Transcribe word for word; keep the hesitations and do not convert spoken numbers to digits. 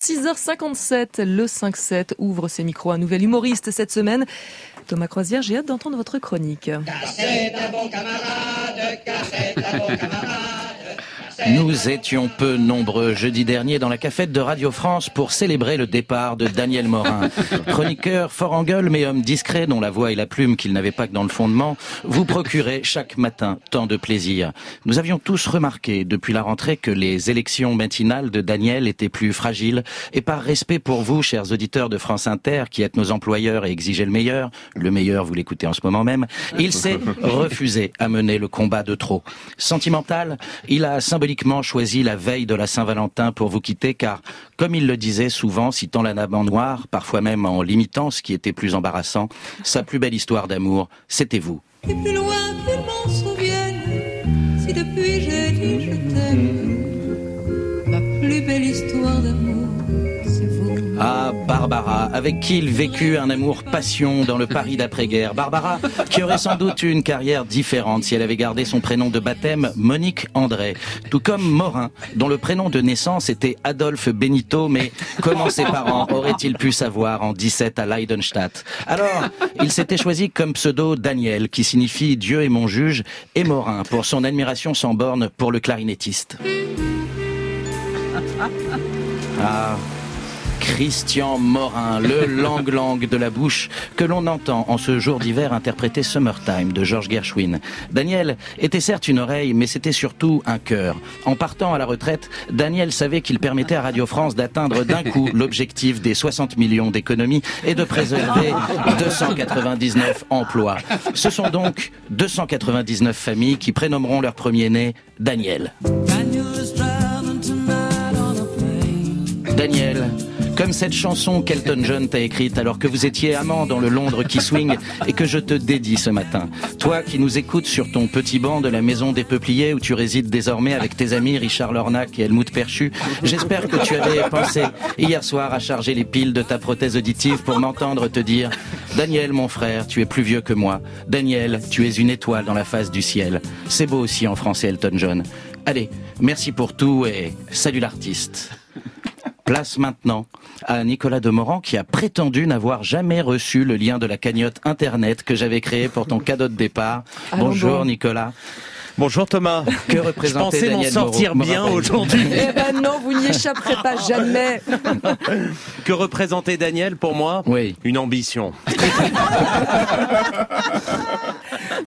six heures cinquante-sept, le cinq sept ouvre ses micros. Un nouvel humoriste cette semaine. Thomas Croisière, j'ai hâte d'entendre votre chronique. Cassez un bon camarade, cassez un bon camarade. Nous étions peu nombreux jeudi dernier dans la cafette de Radio France pour célébrer le départ de Daniel Morin. Chroniqueur fort en gueule mais homme discret dont la voix et la plume qu'il n'avait pas que dans le fondement, vous procurez chaque matin tant de plaisir. Nous avions tous remarqué depuis la rentrée que les élections matinales de Daniel étaient plus fragiles et par respect pour vous, chers auditeurs de France Inter, qui êtes nos employeurs et exigez le meilleur, le meilleur vous l'écoutez en ce moment même, il s'est refusé à mener le combat de trop. Sentimental, il a symboliquement choisi la veille de la Saint-Valentin pour vous quitter car, comme il le disait souvent, citant la Nab en noir, parfois même en limitant ce qui était plus embarrassant, sa plus belle histoire d'amour, c'était vous. Et plus loin qu'ils m'en souviennent, si depuis j'ai dit je t'aime, ma plus belle histoire d'amour, c'est vous. Ah, Barbara, avec qui il vécut un amour passion dans le Paris d'après-guerre. Barbara, qui aurait sans doute eu une carrière différente si elle avait gardé son prénom de baptême, Monique André. Tout comme Morin, dont le prénom de naissance était Adolphe Benito, mais comment ses parents auraient-ils pu savoir en dix-sept à Leidenstadt? Alors, il s'était choisi comme pseudo Daniel, qui signifie Dieu est mon juge, et Morin, pour son admiration sans borne pour le clarinettiste. Ah... Christian Morin, le lang-lang de la bouche que l'on entend en ce jour d'hiver interpréter Summertime de George Gershwin. Daniel était certes une oreille, mais c'était surtout un cœur. En partant à la retraite, Daniel savait qu'il permettait à Radio France d'atteindre d'un coup l'objectif des soixante millions d'économies et de préserver deux cent quatre-vingt-dix-neuf emplois. Ce sont donc deux cent quatre-vingt-dix-neuf familles qui prénommeront leur premier-né Daniel. Daniel, comme cette chanson qu'Elton John t'a écrite alors que vous étiez amant dans le Londres qui swing et que je te dédie ce matin. Toi qui nous écoutes sur ton petit banc de la maison des Peupliers où tu résides désormais avec tes amis Richard Lornac et Helmut Perchu, j'espère que tu avais pensé hier soir à charger les piles de ta prothèse auditive pour m'entendre te dire « Daniel, mon frère, tu es plus vieux que moi. Daniel, tu es une étoile dans la face du ciel. » C'est beau aussi en français, Elton John. Allez, merci pour tout et salut l'artiste. Place maintenant à Nicolas Demorand qui a prétendu n'avoir jamais reçu le lien de la cagnotte internet que j'avais créé pour ton cadeau de départ. Allons Bonjour bon. Nicolas. Bonjour Thomas. Que représentait Je pensais Daniel m'en sortir Moreau, bien Moreau. aujourd'hui. Eh ben non, vous n'y échapperez pas jamais. Que représentait Daniel pour moi? Oui. Une ambition.